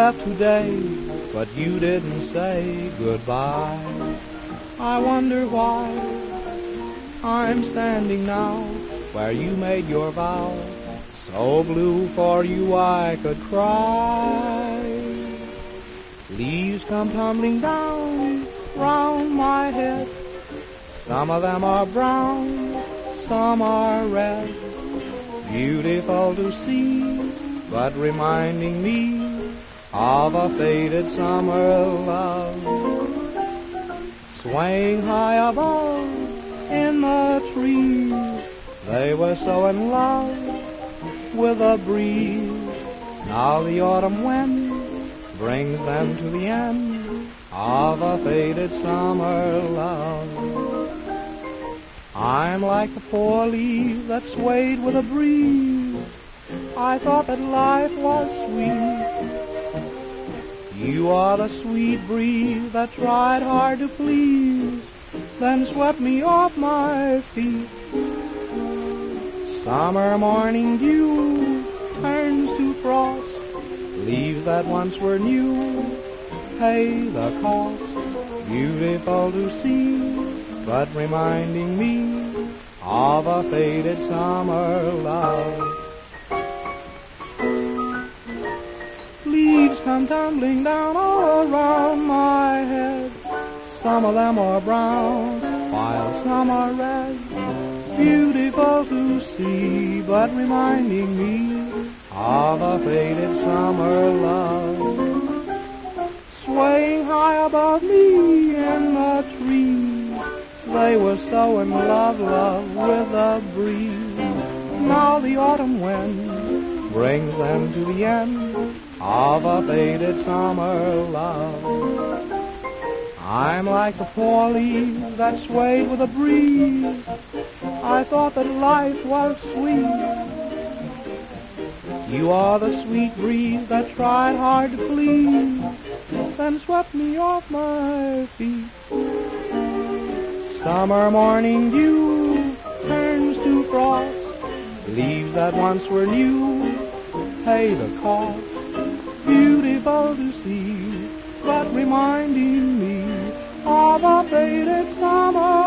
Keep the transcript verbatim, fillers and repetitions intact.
left today, but you didn't say goodbye. I wonder why I'm standing now where you made your vow, so blue for you I could cry. Leaves come tumbling down round my head. Some of them are brown, some are red. Beautiful to see, but reminding me of a faded summer love. Swaying high above in the trees, they were so in love with the breeze. Now the autumn wind brings them to the end of a faded summer love. I'm like the four leaves that swayed with a breeze. I thought that life was sweet. You are the sweet breeze that tried hard to please, then swept me off my feet. Summer morning dew turns to frost. Leaves that once were new pay the cost. Beautiful to see, but reminding me of a faded summer love. Leaves come tumbling down all around my head. Some of them are brown, while some are red. Beautiful to see, but reminding me of a faded summer love. Swaying high above me in the trees, they were so in love, love with the breeze. Now the autumn wind brings them to the end of a faded summer love. I'm like the four leaves that swayed with a breeze. I thought that life was sweet. You are the sweet breeze that tried hard to please, then swept me off my feet. Summer morning dew turns to frost. Leaves that once were new pay the cost. Beautiful to see, but reminding me of a faded summer